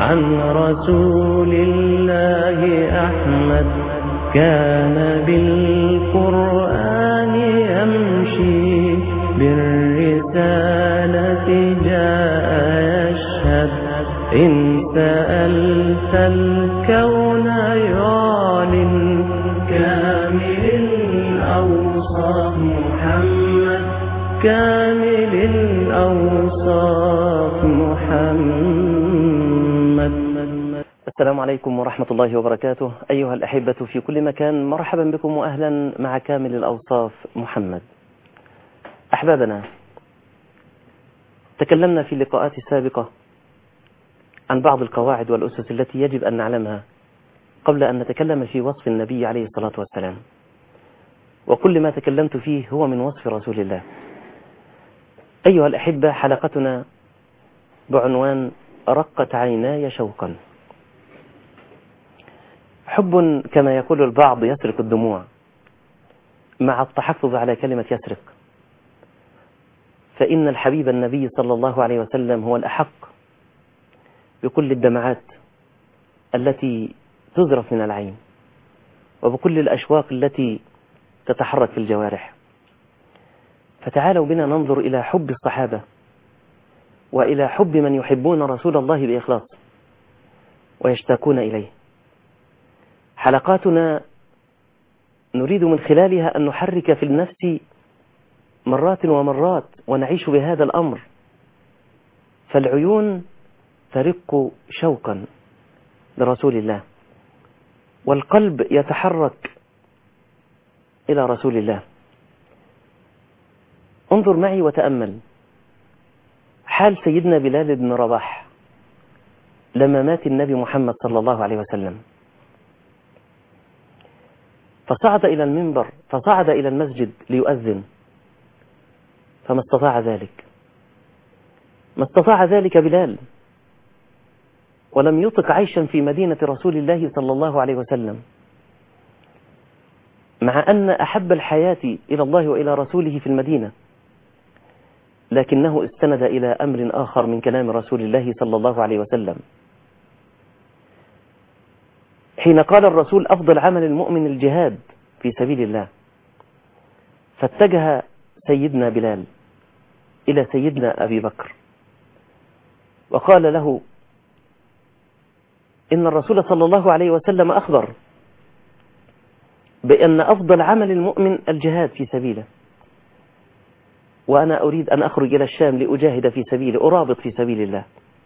عن رسول الله أحمد كان بالقرآن يمشي بالرسالة جاء يشهد إن سألت الكون يعلن كامل الأوصاف محمد كامل الأوصاف محمد. السلام عليكم ورحمة الله وبركاته. أيها الأحبة في كل مكان، مرحبا بكم وأهلا مع كامل الأوصاف محمد. أحبابنا، تكلمنا في اللقاءات السابقة عن بعض القواعد والأسس التي يجب أن نعلمها قبل أن نتكلم في وصف النبي عليه الصلاة والسلام، وكل ما تكلمت فيه هو من وصف رسول الله. أيها الأحبة، حلقتنا بعنوان رقت عيناي شوقا. حب كما يقول البعض يسرق الدموع، مع التحفظ على كلمة يسرق، فإن الحبيب النبي صلى الله عليه وسلم هو الأحق بكل الدمعات التي تذرف من العين، وبكل الأشواق التي تتحرك في الجوارح. فتعالوا بنا ننظر إلى حب الصحابة وإلى حب من يحبون رسول الله بإخلاص ويشتاقون إليه. حلقاتنا نريد من خلالها أن نحرك في النفس مرات ومرات ونعيش بهذا الأمر، فالعيون ترق شوقا لرسول الله، والقلب يتحرك إلى رسول الله. انظر معي وتأمل حال سيدنا بلال بن رباح لما مات النبي محمد صلى الله عليه وسلم، فصعد إلى المنبر، فصعد إلى المسجد ليؤذن، فما استطاع ذلك، ما استطاع ذلك بلال، ولم يطق عيشا في مدينة رسول الله صلى الله عليه وسلم، مع أن أحب الحياة إلى الله وإلى رسوله في المدينة، لكنه استند إلى أمر آخر من كلام رسول الله صلى الله عليه وسلم، حين قال الرسول أفضل عمل المؤمن الجهاد في سبيل الله. فاتجه سيدنا بلال إلى سيدنا أبي بكر وقال له إن الرسول صلى الله عليه وسلم أخبر بأن أفضل عمل المؤمن الجهاد في سبيله، وأنا أريد أن أخرج إلى الشام لأجاهد في سبيله، أرابط في سبيل الله.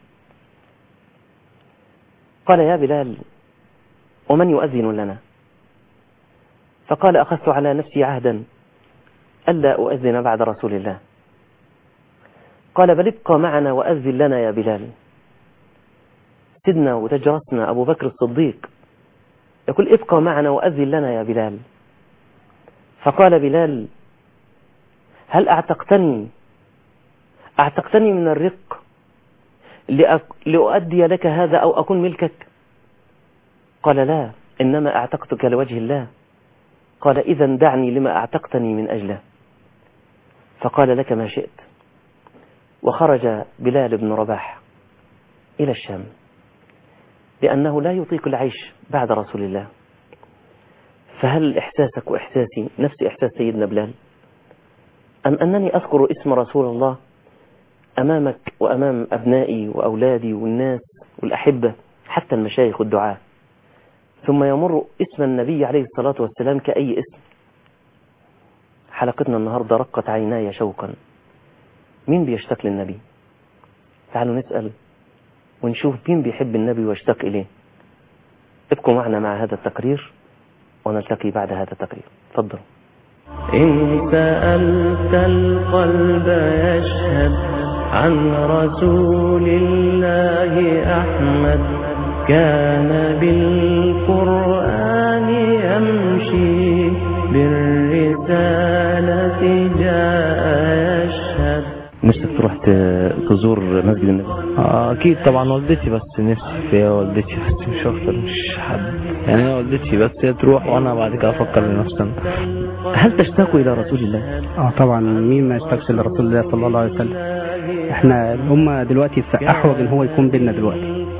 قال يا بلال ومن يؤذن لنا؟ فقال أخذت على نفسي عهدا ألا أؤذن بعد رسول الله. قال بل ابقى معنا وأذن لنا يا بلال. سيدنا وتجرسنا أبو بكر الصديق يقول ابقى معنا وأذن لنا يا بلال. فقال بلال هل أعتقتني من الرق لأؤدي لك هذا أو أكون ملكك؟ قال لا، إنما أعتقتك لوجه الله. قال إذا دعني لما أعتقتني من أجله. فقال لك ما شئت. وخرج بلال بن رباح إلى الشام لأنه لا يطيق العيش بعد رسول الله. فهل إحساسك وإحساسي نفس إحساس سيدنا بلال، أم أنني أذكر اسم رسول الله أمامك وأمام أبنائي وأولادي والناس والأحبة حتى المشايخ والدعاة، ثم يمر اسم النبي عليه الصلاة والسلام كأي اسم؟ حلقتنا النهاردة رقت عيناي شوقا. مين بيشتاق للنبي؟ تعالوا نسأل ونشوف مين بيحب النبي ويشتاق إليه. ابقوا معنا مع هذا التقرير ونلتقي بعد هذا التقرير. تفضلوا. إن سألت القلب يشهد عن رسول الله أحمد كان بالقرآن يمشي بالرسالة جاء يشهد. نفسك تروح تزور مسجد النبي؟ اكيد طبعا، والدتي بس نفسي فيها، والدتي بس مش اكتر، مش حد يعني. هي والدتي بس هي تروح وانا بعد كده افكر لنفسي. هل تشتاق الى رسول الله؟ طبعا، مين ما يشتاقش لرسول الله صلى الله عليه وسلم. احنا الامه دلوقتي في احوج ان هو يكون بيننا دلوقتي.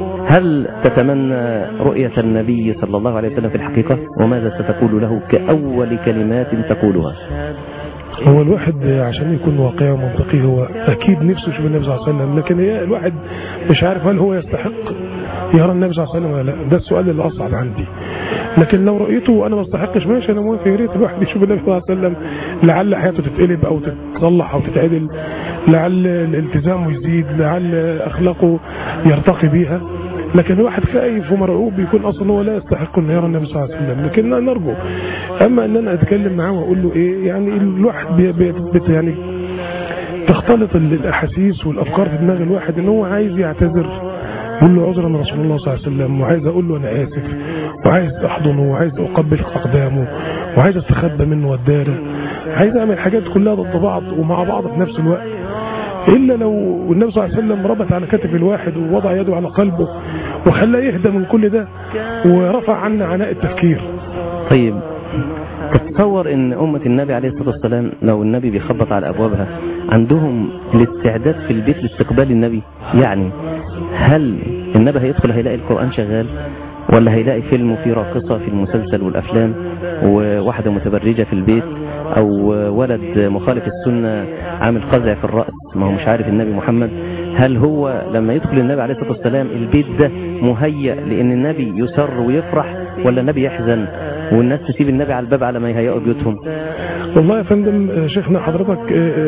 هل تتمنى رؤية النبي صلى الله عليه وسلم في الحقيقة؟ وماذا ستقول له كأول كلمات تقولها؟ هو الواحد عشان يكون واقعي ومنطقي هو أكيد نفسه يشوف النبي صلى الله عليه وسلم، لكن هي الواحد مش عارف هل هو يستحق يرى النبي صلى الله عليه وسلم ولا لا. ده السؤال اللي أصعب عندي. لكن لو رؤيته وأنا ما استحقش ماشي، أنا موافق، يا ريت الواحد يشوف النبي صلى الله عليه وسلم، لعل حياته تتقلب أو تتصلح أو تتعدل، لعل الالتزام يزيد، لعل أخلاقه يرتقي بيها. لكن الواحد خايف ومرعوب يكون اصلا هو لا يستحق ان يرى النبي صلى الله عليه وسلم، لكن نرجو. اما ان انا اتكلم معاه واقول له ايه، يعني الواحد يعني تختلط الاحاسيس والافكار في دماغ الواحد ان هو عايز يعتذر، يقول له عذرا رسول الله صلى الله عليه وسلم، وعايز اقول له انا اسف، وعايز احضنه، وعايز اقبل اقدامه، وعايز استخبى منه والداره، عايز اعمل حاجات كلها ضد بعض ومع بعض في نفس الوقت. إلا لو النبي صلى الله عليه وسلم ربط على كتف الواحد ووضع يده على قلبه وخلاه يهدى من كل ده ورفع عنا عناء التفكير. طيب تتصور ان أمة النبي عليه الصلاة والسلام لو النبي بيخبط على أبوابها عندهم الاستعداد في البيت لاستقبال النبي؟ يعني هل النبي هيدخل هيلاقي القرآن شغال، ولا هيلاقي فيلم وفيه راقصة في المسلسل والأفلام، وواحدة متبرجة في البيت، أو ولد مخالف السنة عامل قزع في الرأس ما هو مش عارف النبي محمد؟ هل هو لما يدخل النبي عليه الصلاة والسلام البيت ده مهيأ لأن النبي يسر ويفرح، ولا النبي يحزن والناس تسيب النبي على الباب على ما يهيئوا بيوتهم؟ والله يا فندم شيخنا حضرتك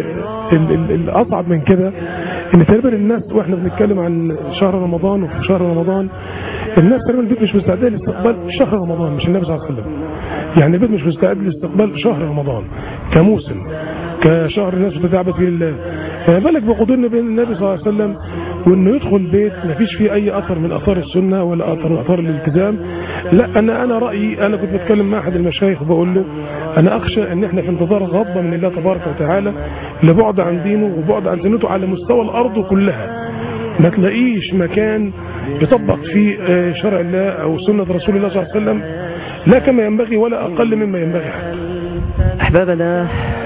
الأصعب من كده ان تقريبا الناس واحنا بنتكلم عن شهر رمضان، وفي شهر رمضان الناس تقريبا البيت مش مستعده لاستقبال شهر رمضان، مش النبي صلى الله عليه وسلم. يعني البيت مش مستعد لاستقبال شهر رمضان كموسم، كشهر الناس بتتعبد فيه لله، فما بالك بقدرنا بين النبي صلى الله عليه وسلم وانه يدخل بيت ما فيش فيه اي اثر من اثار السنه ولا اثر من اثار الالتزام. لا انا رايي، انا كنت بتكلم مع احد المشايخ وبقول له انا اخشى ان احنا في انتظار غضبه من الله تبارك وتعالى لبعد عن دينه وبعد عن سنته على مستوى الارض كلها، ما تلاقيش مكان يطبق فيه شرع الله او سنه رسول الله صلى الله عليه وسلم لا كما ينبغي ولا اقل مما ينبغي. احبابنا،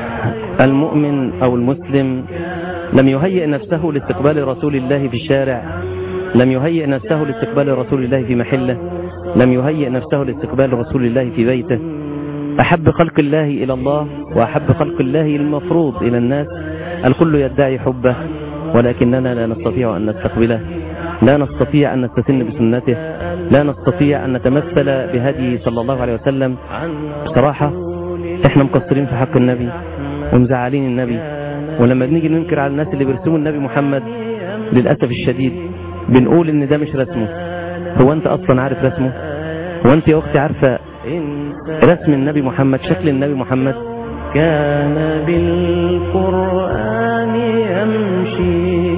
المؤمن او المسلم لم يهيئ نفسه لاستقبال رسول الله في الشارع، لم يهيئ نفسه لاستقبال رسول الله في محله، لم يهيئ نفسه لاستقبال رسول الله في بيته. أحب خلق الله إلى الله وأحب خلق الله المفروض إلى الناس، الكل يدعي حبه ولكننا لا نستطيع أن نستقبله، لا نستطيع أن نستسن بسنته، لا نستطيع أن نتمثل بهديه صلى الله عليه وسلم. بصراحة احنا مقصرين في حق النبي ومزعلين النبي، ولما بنيجي ننكر على الناس اللي بيرسموا النبي محمد للأسف الشديد بنقول ان ده مش رسمه. هو انت اصلا عارف رسمه؟ هو انت يا اختي عارفة رسم النبي محمد، شكل النبي محمد؟ كان بالقرآن يمشي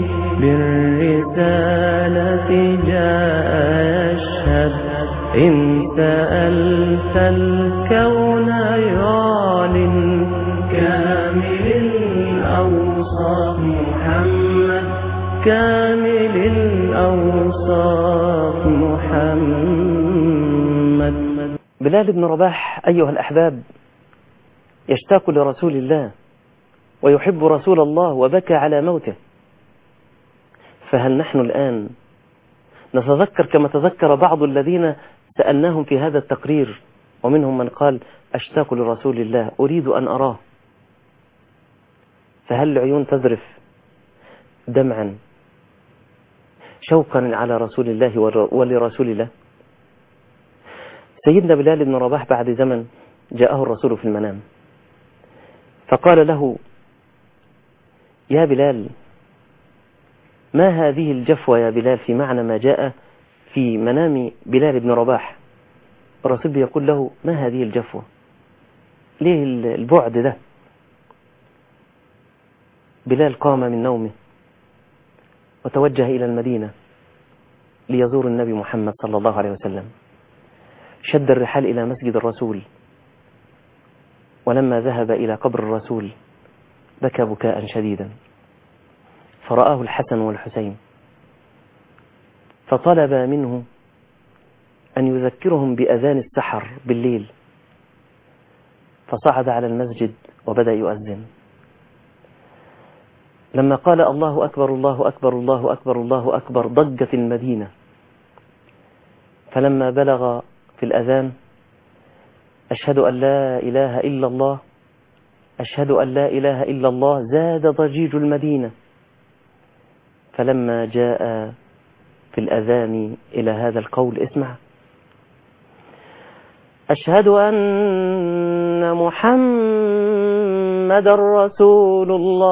بالرسالة جاء يشهد إن سألت الكون يعلن كامل الأوصاف محمد، كامل الأوصاف محمد. بلال بن رباح أيها الأحباب يشتاق لرسول الله ويحب رسول الله وبكى على موته، فهل نحن الآن نتذكر كما تذكر بعض الذين سألناهم في هذا التقرير، ومنهم من قال أشتاق لرسول الله أريد أن أراه؟ فهل العيون تذرف دمعا شوقا على رسول الله ولرسول الله؟ سيدنا بلال بن رباح بعد زمن جاءه الرسول في المنام فقال له يا بلال ما هذه الجفوة يا بلال، في معنى ما جاء في منام بلال بن رباح. الرسول بيقول له ما هذه الجفوة، ليه البعد ده؟ بلال قام من نومه وتوجه إلى المدينة ليزور النبي محمد صلى الله عليه وسلم، شد الرحال إلى مسجد الرسول، ولما ذهب إلى قبر الرسول بكى بكاء شديدا، فرآه الحسن والحسين فطلب منه أن يذكرهم بأذان السحر بالليل، فصعد على المسجد وبدأ يؤذن. لما قال الله أكبر الله أكبر الله أكبر الله أكبر ضجت المدينة فلما بلغ في الأذان أشهد أن لا إله إلا الله، أشهد أن لا إله إلا الله، زاد ضجيج المدينة. فلما جاء في الأذان إلى هذا القول اسمع: أشهد أن محمد رسول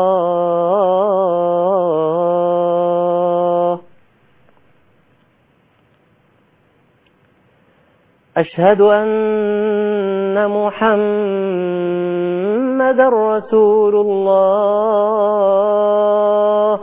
الله، أشهد أن محمد رسول الله.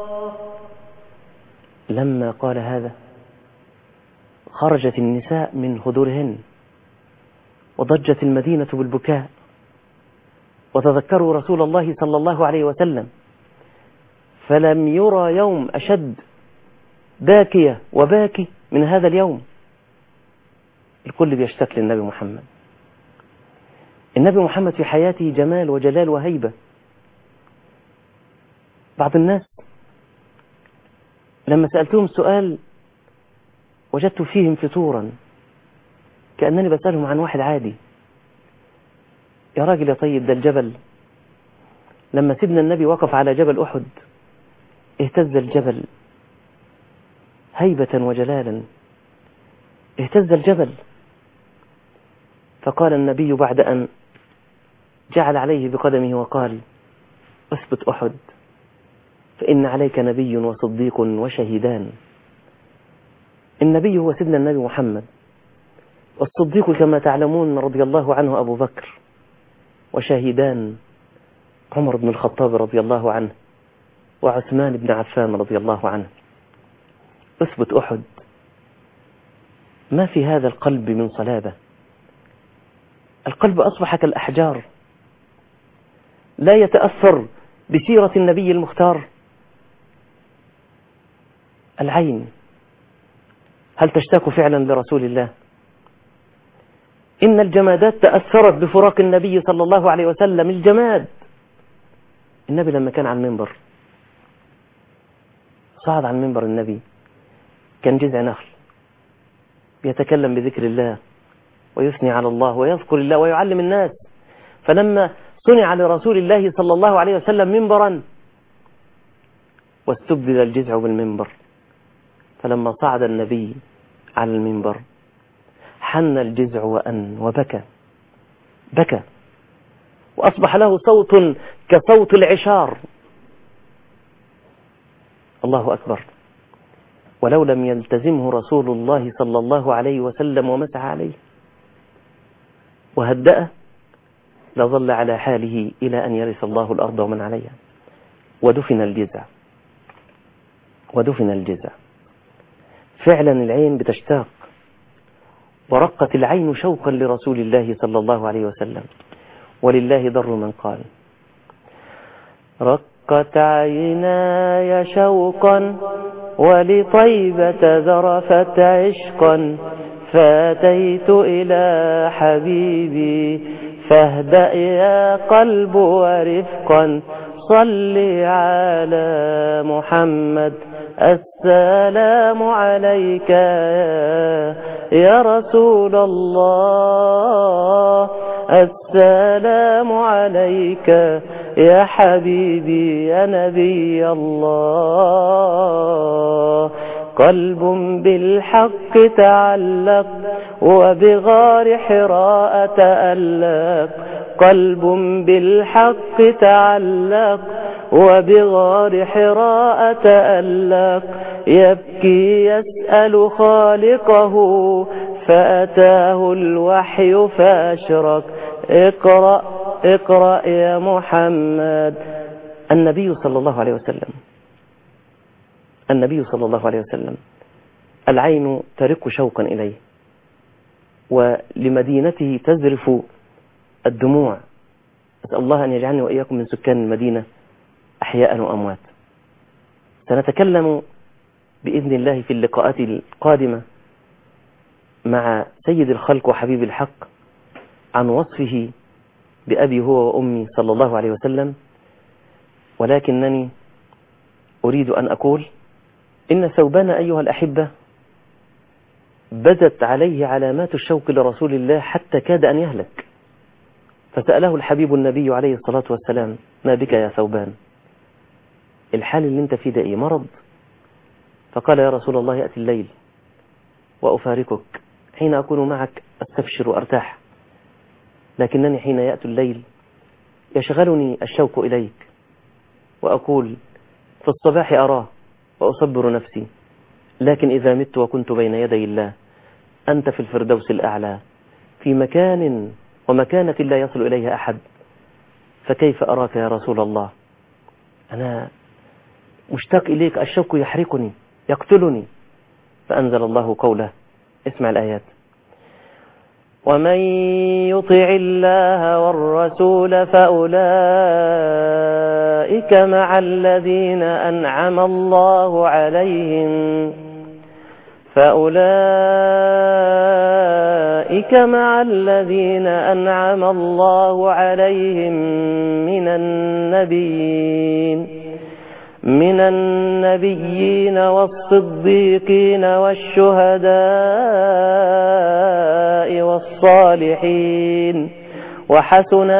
لما قال هذا خرجت النساء من هدورهن وضجت المدينة بالبكاء، وتذكروا رسول الله صلى الله عليه وسلم، فلم يرى يوم أشد باكية وباكي من هذا اليوم. الكل بيشتاق للنبي محمد. النبي محمد في حياته جمال وجلال وهيبة. بعض الناس لما سألتهم سؤال وجدت فيهم فتورا، كأنني بسألهم عن واحد عادي. يا راجل يا طيب، ده الجبل لما سيدنا النبي وقف على جبل أحد اهتز الجبل هيبة وجلالا، اهتز الجبل. فقال النبي بعد أن جعل عليه بقدمه وقال: اثبت أحد فإن عليك نبي وصديق وشهيدان. النبي هو سيدنا النبي محمد، والصديق كما تعلمون رضي الله عنه أبو بكر، وشهيدان عمر بن الخطاب رضي الله عنه وعثمان بن عفان رضي الله عنه. اثبت أحد. ما في هذا القلب من صلابة. القلب أصبح كالأحجار، لا يتأثر بسيرة النبي المختار. العين هل تشتاق فعلا لرسول الله؟ إن الجمادات تأثرت بفراق النبي صلى الله عليه وسلم. الجماد، النبي لما كان على المنبر، صعد على المنبر النبي، كان جذع نخل يتكلم بذكر الله ويثني على الله ويذكر الله ويعلم الناس. فلما صنع لرسول الله صلى الله عليه وسلم منبرا واستبدل الجذع بالمنبر، فلما صعد النبي على المنبر حن الجذع وأن وبكى، بكى وأصبح له صوت كصوت العشار. الله أكبر. ولو لم يلتزمه رسول الله صلى الله عليه وسلم ومسح عليه وهدأه لظل على حاله إلى أن يرث الله الأرض ومن عليها. ودفن الجذع، ودفن الجذع. فعلا العين بتشتاق، ورقت العين شوقا لرسول الله صلى الله عليه وسلم. ولله ضر من قال: رقت عيناي شوقا ولطيبة ذرفت عشقا، فأتيت إلى حبيبي فاهدأ يا قلب ورفقا، صل على محمد السلام عليك يا رسول الله، السلام عليك يا حبيبي يا نبي الله. قلب بالحق تعلق وبغار حراء تألق، قلب بالحق تعلق وبغار حراء تألق، يبكي يسأل خالقه فأتاه الوحي فأشرق. اقرأ اقرأ يا محمد. النبي صلى الله عليه وسلم، النبي صلى الله عليه وسلم العين ترق شوقا إليه، ولمدينته تذرف الدموع. أسأل الله أن يجعلني وإياكم من سكان المدينة أحياء وأموات. سنتكلم بإذن الله في اللقاءات القادمة مع سيد الخلق وحبيب الحق عن وصفه بأبي هو وأمي صلى الله عليه وسلم. ولكنني أريد أن أقول إن ثوبان أيها الأحبة بدت عليه علامات الشوق لرسول الله حتى كاد أن يهلك، فسأله الحبيب النبي عليه الصلاة والسلام: ما بك يا ثوبان؟ الحال اللي انت فيه ده ايه، مرض؟ فقال: يا رسول الله، يأتي الليل وأفارقك، حين أكون معك أستبشر وأرتاح، لكنني حين يأتي الليل يشغلني الشوق إليك، وأقول في الصباح أراه وأصبر نفسي، لكن إذا مت وكنت بين يدي الله أنت في الفردوس الأعلى، في مكان ومكانة لا يصل إليها أحد، فكيف أراك يا رسول الله؟ أنا مشتاق إليك، الشوق يحرقني يقتلني. فأنزل الله قوله، اسمع الآيات: ومن يطع الله والرسول فأولئك مع الذين أنعم الله عليهم من النبيين والصديقين والشهداء والصالحين وحسن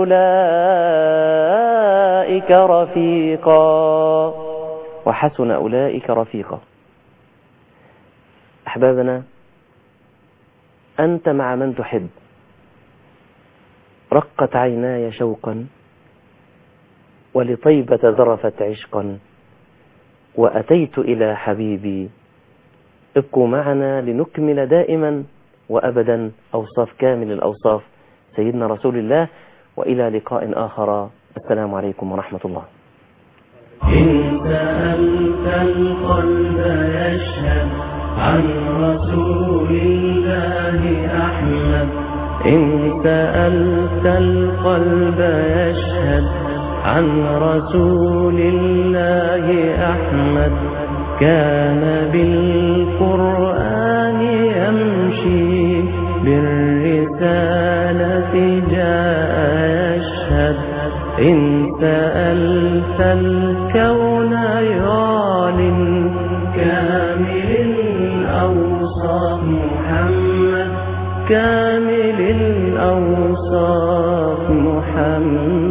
أولئك رفيقا. أحبابنا، أنت مع من تحب. رقت عيناي شوقا ولطيبة ذرفت عشقا، وأتيت إلى حبيبي. ابقوا معنا لنكمل دائما وأبدا أوصاف كامل الأوصاف سيدنا رسول الله، وإلى لقاء آخر. السلام عليكم ورحمة الله. إن سألت القلب يشهد عن رسول الله أحمد، إن سألت القلب يشهد عن رسول الله أحمد، كان بالقرآن يمشي بالرسالة جاء يشهد. إن سألت الكون يعلن كامل الأوصاف محمد، كامل الأوصاف محمد.